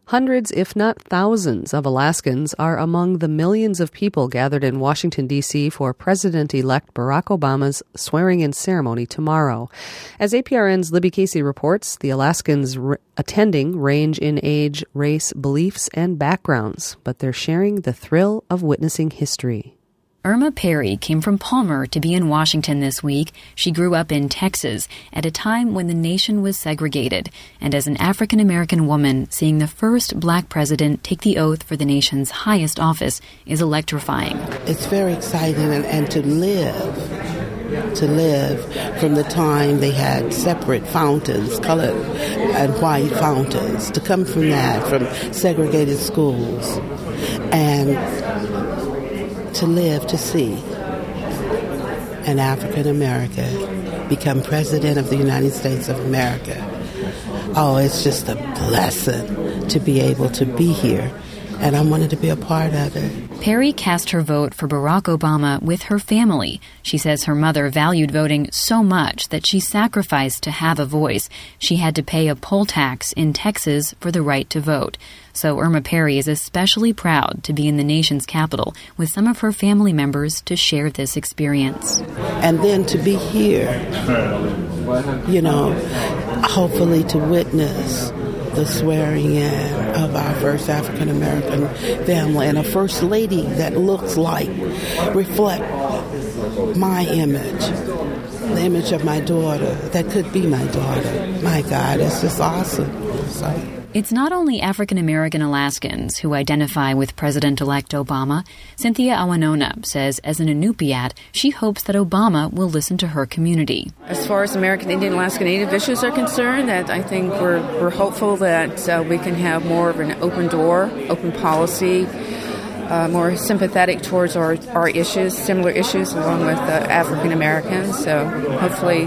Hundreds, if not thousands, of Alaskans are among the millions of people gathered in Washington, D.C. for President-elect Barack Obama's swearing-in ceremony tomorrow. As APRN's Libby Casey reports, the Alaskans attending range in age, race, beliefs, and backgrounds, but they're sharing the thrill of witnessing history. Irma Perry came from Palmer to be in Washington this week. She grew up in Texas at a time when the nation was segregated. And as an African-American woman, seeing the first black president take the oath for the nation's highest office is electrifying. It's very exciting and to live from the time they had separate fountains, colored and white fountains, to come from that, from segregated schools, and to live to see an African American become president of the United States of America. Oh, it's just a blessing to be able to be here, and I wanted to be a part of it. Perry cast her vote for Barack Obama with her family. She says her mother valued voting so much that she sacrificed to have a voice. She had to pay a poll tax in Texas for the right to vote. So Irma Perry is especially proud to be in the nation's capital with some of her family members to share this experience. And then to be here, hopefully to witness the swearing in of our first African American family and a first lady that reflect my image, the image of my daughter, that could be my daughter. My God, it's just awesome. It's not only African-American Alaskans who identify with President-elect Obama. Cynthia Awanona says as an Inupiat, she hopes that Obama will listen to her community. As far as American Indian Alaska Native issues are concerned, that I think we're hopeful that we can have more of an open door, open policy, more sympathetic towards our issues, similar issues along with African Americans. So hopefully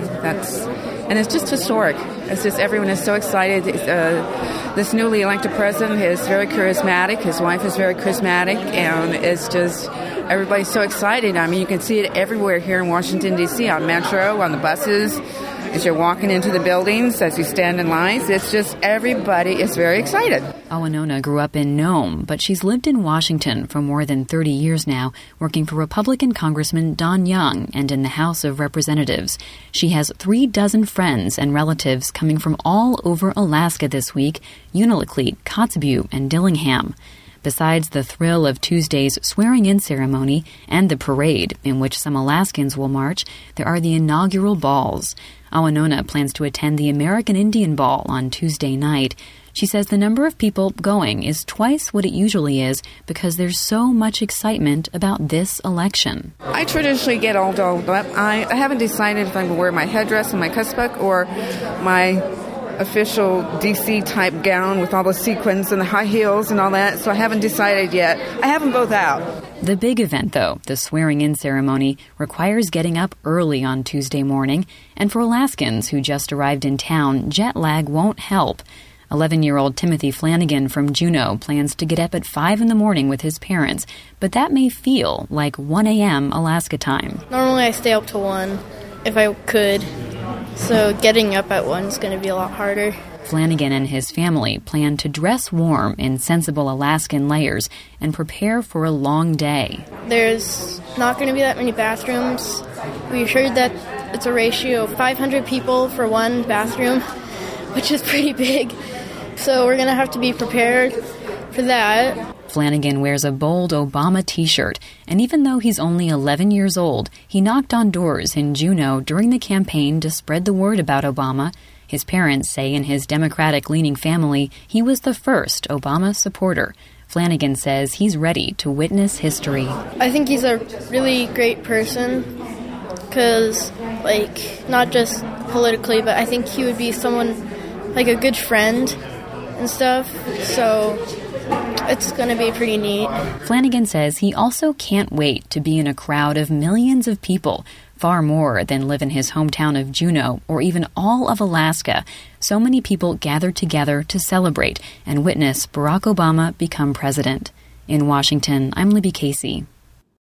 and it's just historic. It's just everyone is so excited. This newly elected president is very charismatic. His wife is very charismatic, and it's just everybody's so excited. I mean, you can see it everywhere here in Washington, D.C., on Metro, on the buses, as you're walking into the buildings, as you stand in lines. It's just everybody is very excited. Awanona grew up in Nome, but she's lived in Washington for more than 30 years now, working for Republican Congressman Don Young and in the House of Representatives. She has 36 friends and relatives coming from all over Alaska this week: Unalakleet, Kotzebue, and Dillingham. Besides the thrill of Tuesday's swearing-in ceremony and the parade, in which some Alaskans will march, there are the inaugural balls. Awanona plans to attend the American Indian Ball on Tuesday night. She says the number of people going is twice what it usually is because there's so much excitement about this election. I traditionally get all dolled up. I haven't decided if I'm going to wear my headdress and my kuspuk or my official D.C. type gown with all the sequins and the high heels and all that, so I haven't decided yet. I have them both out. The big event, though, the swearing-in ceremony, requires getting up early on Tuesday morning, and for Alaskans who just arrived in town, jet lag won't help. 11-year-old Timothy Flanagan from Juneau plans to get up at 5 in the morning with his parents, but that may feel like 1 a.m. Alaska time. Normally I stay up till 1 if I could, so getting up at 1 is going to be a lot harder. Flanagan and his family plan to dress warm in sensible Alaskan layers and prepare for a long day. There's not going to be that many bathrooms. We heard that it's a ratio of 500 people for one bathroom, which is pretty big. So we're going to have to be prepared for that. Flanagan wears a bold Obama t-shirt, and even though he's only 11 years old, he knocked on doors in Juneau during the campaign to spread the word about Obama. His parents say in his Democratic-leaning family, he was the first Obama supporter. Flanagan says he's ready to witness history. I think he's a really great person because, not just politically, but I think he would be someone like a good friend and stuff, so it's going to be pretty neat. Flanagan says he also can't wait to be in a crowd of millions of people, far more than live in his hometown of Juneau or even all of Alaska. So many people gathered together to celebrate and witness Barack Obama become president. In Washington, I'm Libby Casey.